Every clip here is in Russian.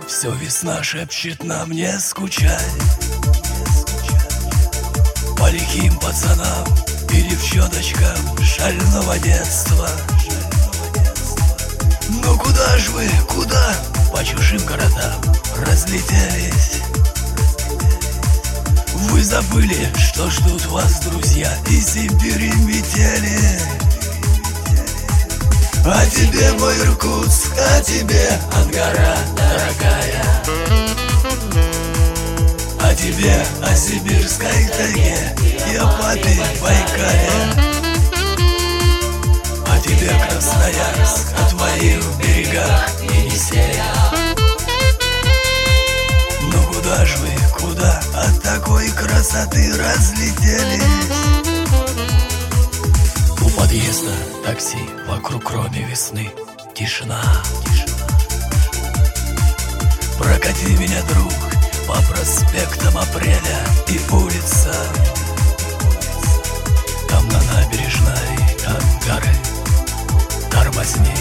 Все весна шепчет нам не скучай. По лихим пацанам и девчоночкам шального детства. Ну куда ж вы, куда? По чужим городам разлетелись. Вы забыли, что ждут вас друзья из Сибири метели. А тебе, мой Иркутск, а тебе, Ангара дорогая. А тебе, о сибирской тайге и о папе Байкале. А тебе, Красноярск, о твоих берегах Енисея. Ну куда ж вы, куда от такой красоты разлетелись? У подъезда такси, вокруг кроме весны тишина. Прокати меня, друг, по проспектам Апреля и улица. Там на набережной Ангары тормозни.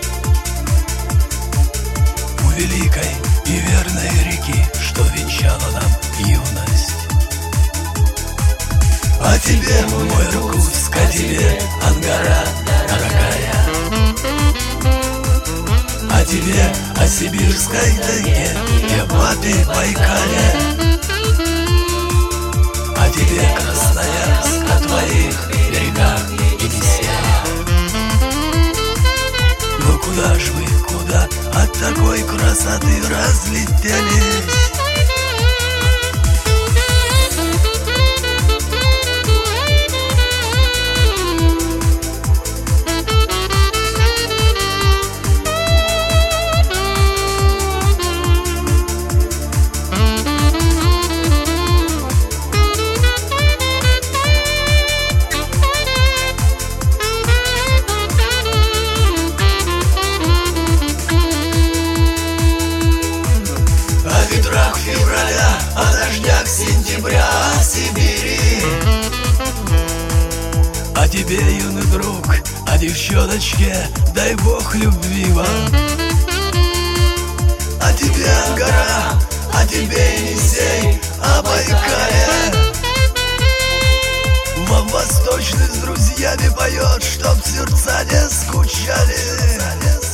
У великой и верной реки, что венчала нам юность. А тебе, мой Иркутск, а тебе, Ангара дорогая. А тебе, о сибирской тайге и о папе Байкале. А тебе, Красноярск, о твоих берегах Енисея. Ну куда ж вы, куда от такой красоты разлетелись? Февраля, о дождях сентября, о Сибири. А тебе, юный друг, о девчоночке, дай Бог любви вам. А тебе, Ангара, а тебе, Енисей, о Байкале. Вам восточный с друзьями поет, чтоб сердца не скучали.